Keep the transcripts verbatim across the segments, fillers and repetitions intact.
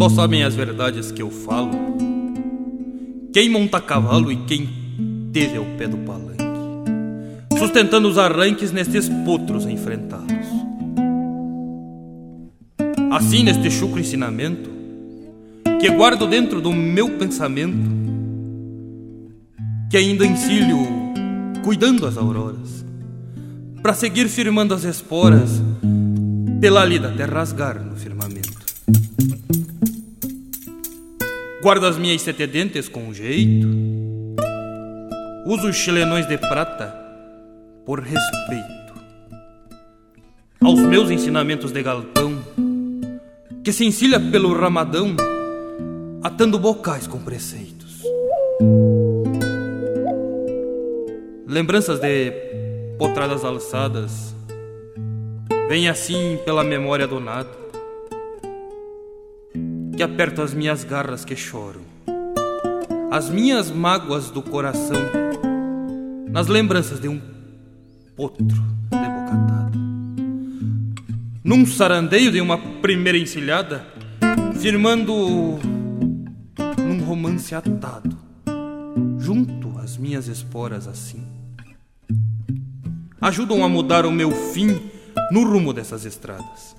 Só sabem as verdades que eu falo quem monta a cavalo e quem teve ao pé do palanque, sustentando os arranques nestes potros enfrentados. Assim, neste chucro ensinamento que guardo dentro do meu pensamento, que ainda encilho cuidando as auroras, pra seguir firmando as esporas pela lida até rasgar no firmamento. Guardo as minhas sete dentes com jeito, uso os chilenões de prata por respeito aos meus ensinamentos de galpão, que se encilha pelo ramadão, atando bocais com preceitos. Lembranças de potradas alçadas vêm assim pela memória do nada, que aperto as minhas garras que choram, as minhas mágoas do coração, nas lembranças de um potro de boca atada. Num sarandeio de uma primeira encilhada, firmando num romance atado, junto às minhas esporas assim, ajudam a mudar o meu fim no rumo dessas estradas.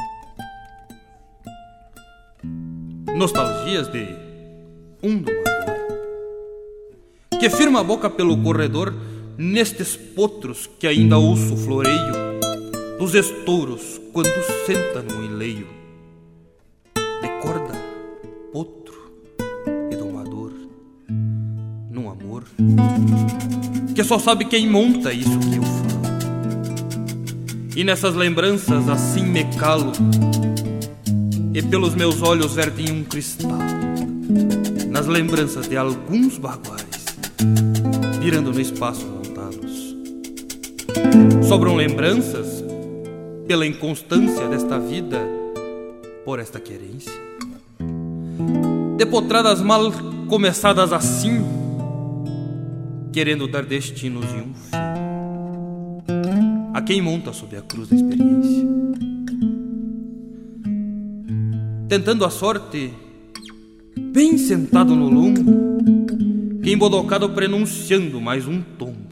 Nostalgias de um domador que firma a boca pelo corredor nestes potros que ainda ouço o floreio dos estouros quando senta no enleio de corda, potro e domador, num amor que só sabe quem monta isso que eu falo. E nessas lembranças assim me calo, e pelos meus olhos vertem um cristal nas lembranças de alguns baguais virando no espaço montados. Sobram lembranças pela inconstância desta vida, por esta querência de potradas mal começadas assim, querendo dar destinos e um fim a quem monta sob a cruz da experiência, tentando a sorte bem sentado no lombo, que embodocado prenunciando mais um tombo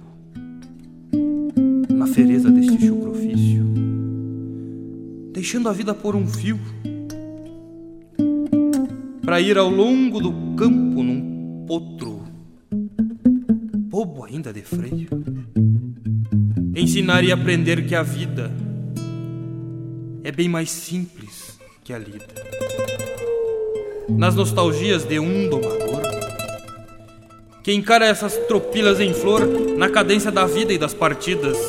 na fereza deste chucro ofício, deixando a vida por um fio pra ir ao longo do campo num potro bobo ainda de freio, ensinar e aprender que a vida é bem mais simples que a lida. Nas nostalgias de um domador que encara essas tropilhas em flor na cadência da vida e das partidas,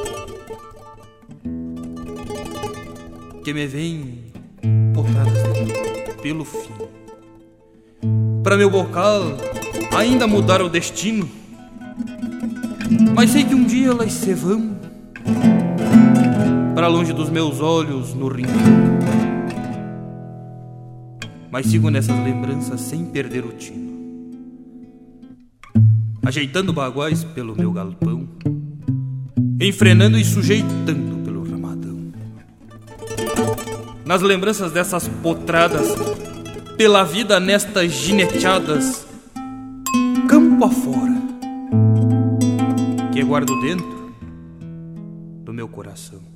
que me vêm potradas pelo fim, pra meu bocal ainda mudar o destino, mas sei que um dia elas se vão pra longe dos meus olhos no rincão. Mas sigo nessas lembranças sem perder o tino, ajeitando baguais pelo meu galpão, enfrenando e sujeitando pelo ramadão. Nas lembranças dessas potradas pela vida nestas gineteadas, campo afora, que guardo dentro do meu coração.